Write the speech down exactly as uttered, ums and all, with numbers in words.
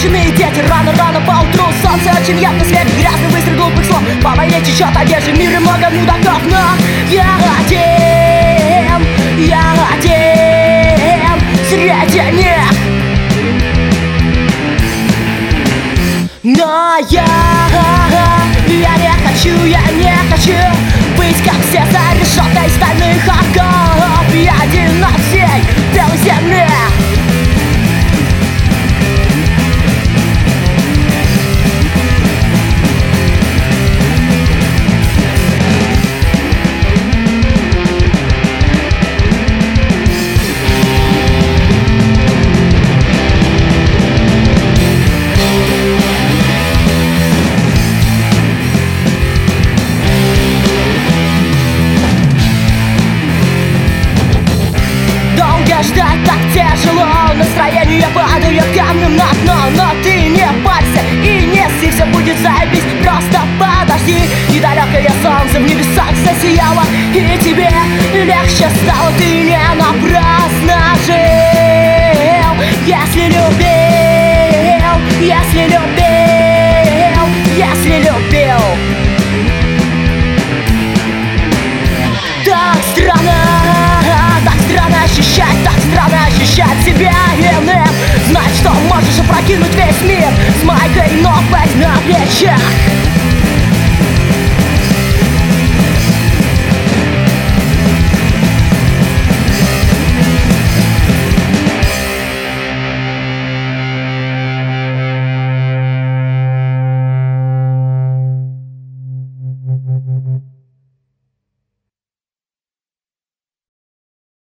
Разлученные дети рано-рано поутру. Солнце очень ярко светит, грязный выстрел глупых слов. По войне течет одежда, в мире много мудаков. Но я один, я один среди них. Но я, я не хочу, я не хочу быть как все за решеткой стальных окопов. Я один на всей белой земле. Ждать так тяжело, настроение падает камнем на дно. Но ты не парься и не ссы, все будет заебись, просто подожди. Недалекое солнце в небесах засияло, и тебе легче стало. Ты не напрасно жил, если любил, если любил, если любил. Так странно, так странно ощущать, так странно ощущать себя иным. Знать, что можешь опрокинуть весь мир с майкой новой на плечах.